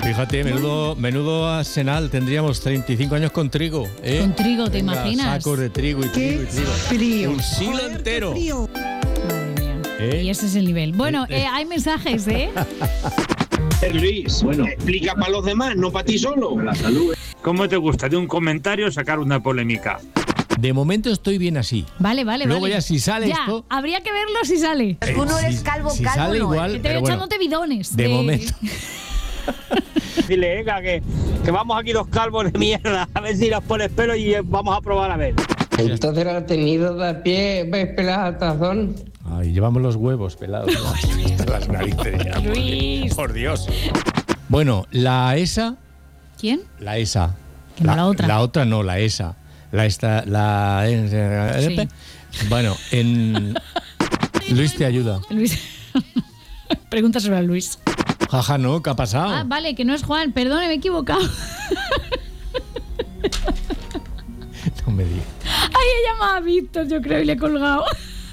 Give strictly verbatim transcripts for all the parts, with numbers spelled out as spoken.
Fíjate, menudo, menudo arsenal. Tendríamos treinta y cinco años con trigo. ¿eh? Con trigo, ¿te Venga, imaginas? Sacos de trigo y trigo y trigo. Frío. Un siglo Joder, entero. qué frío. Madre mía. ¿Eh? Y ese es el nivel. Bueno, eh, hay mensajes, ¿eh? Luis, bueno, explica para los demás, no para ti solo. La salud. ¿Cómo te gusta de un comentario sacar una polémica? De momento estoy bien así. Vale, vale, Luego vale. ya si sale ya, esto... habría que verlo si sale. eh, Tú no si- eres calvo, si calvo sale no igual, Que te pero veo bueno, echándote bidones. de momento. Dile, venga, que, que vamos aquí dos calvos de mierda, a ver si nos pones pelo y vamos a probar a ver. Entonces la tenido de pie, ves peladas a tazón. Ay, llevamos los huevos pelados. Ay, Luis, las narices ya, por Luis. Por Dios. Bueno, la ESA... ¿Quién? La ESA. Que no la otra. La otra no, la ESA. La esta... La... Sí. Bueno, en... Luis te ayuda. Luis. Pregúntaselo a Luis. Jaja, no, ¿qué ha pasado? Ah, vale, que no es Juan. Perdone, me he equivocado. No me digas. Ay, he llamado a Víctor, yo creo, y le he colgado.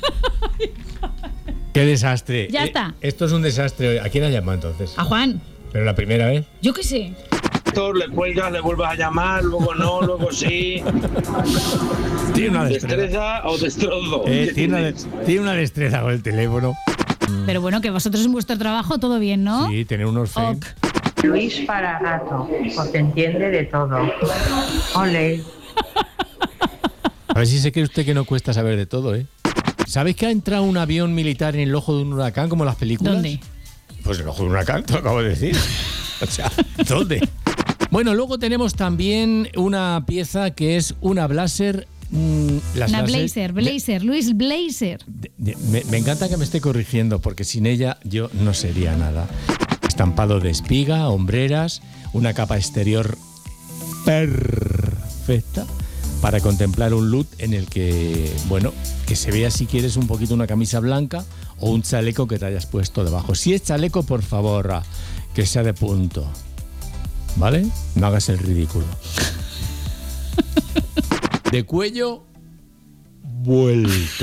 Qué desastre. Ya Eh, está. Esto es un desastre. ¿A quién ha llamado entonces? A Juan. ¿Pero la primera vez? Yo qué sé. Le cuelgas, le vuelves a llamar, luego no, luego sí. Tiene una destreza. ¿Destreza o destrozo? Eh, tiene, una, de- tiene una destreza con el teléfono. Pero bueno, que vosotros en vuestro trabajo todo bien, ¿no? Sí, tener unos Ok. fakes. Luis para gato, porque entiende de todo. Ole. A ver si se cree usted que no cuesta saber de todo, ¿eh? ¿Sabéis que ha entrado un avión militar en el ojo de un huracán, como en las películas? ¿Dónde? Pues en el ojo de un huracán, te lo acabo de decir. O sea, ¿dónde? Bueno, luego tenemos también una pieza que es una blazer. mmm, las Una blazer- blazer, blazer, Luis Blazer. de- de- me, me encanta que me esté corrigiendo, porque sin ella yo no sería nada. Estampado de espiga, hombreras, una capa exterior perfecta para contemplar un look en el que, bueno, que se vea si quieres un poquito una camisa blanca o un chaleco que te hayas puesto debajo. Si es chaleco, por favor, ah, que sea de punto. ¿Vale? No hagas el ridículo. De cuello vuelto.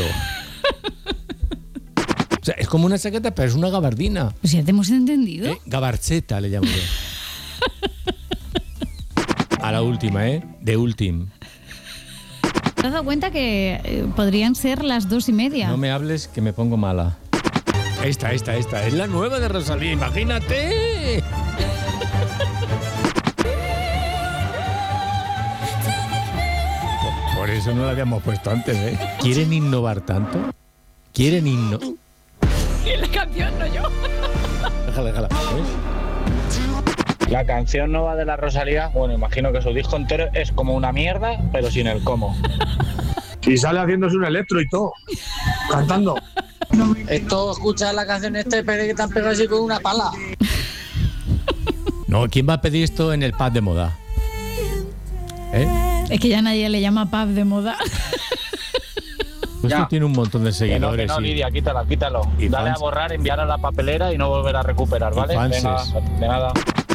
O sea, es como una chaqueta, pero es una gabardina. Pues ya te hemos entendido. ¿Eh? Gabarcheta le llamo yo. A la última, ¿eh? De últim. ¿Te has dado cuenta que eh, podrían ser las dos y media? No me hables que me pongo mala. Esta, esta, esta. Es la nueva de Rosalía, imagínate. Por, por eso no la habíamos puesto antes, ¿eh? ¿Quieren innovar tanto? ¿Quieren innovar? La canción, no yo. Déjala, déjala. ¿Ves? La canción nueva de la Rosalía, bueno, imagino que su disco entero es como una mierda, pero sin el cómo. Y sale haciéndose un electro y todo, cantando. Esto, escucha la canción esta y parece que te han pegado así con una pala. No, ¿quién va a pedir esto en el pub de moda? ¿Eh? Es que ya nadie le llama pub de moda. Esto Ya. tiene un montón de Que no, que seguidores. no, y- Lidia, quítalo, quítalo. y Dale fans. a borrar, enviar a la papelera y no volver a recuperar, Y ¿vale? fanses. Venga, de nada.